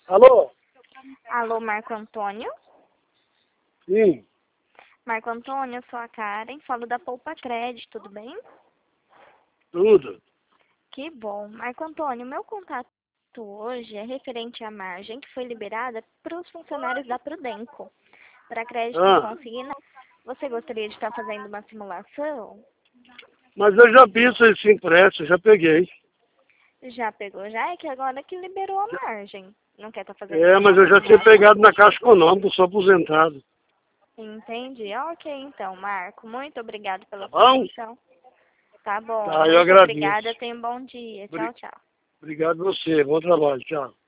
Alô? Alô, Marco Antônio? Sim, Marco Antônio, eu sou a Karen, falo da Poupa Crédito, tudo bem? tudo. Que bom. Marco Antônio, meu contato hoje é referente à margem que foi liberada para os funcionários da Prudenco, para crédito Ah, consignado. Você gostaria de estar fazendo uma simulação? mas eu já vi esse empréstimo, já peguei. Já pegou? Já é que agora que liberou a margem. Não quer estar fazendo É, mas nenhuma eu já tinha simulação? pegado na Caixa Econômica, eu sou aposentado. Entendi. Ok, então, Marco. Muito obrigado pela Tá sua bom? atenção. Tá bom. Tá, eu Muito agradeço. obrigada. Tenha um bom dia. Tchau, tchau. Obrigado a você, bom trabalho, tchau.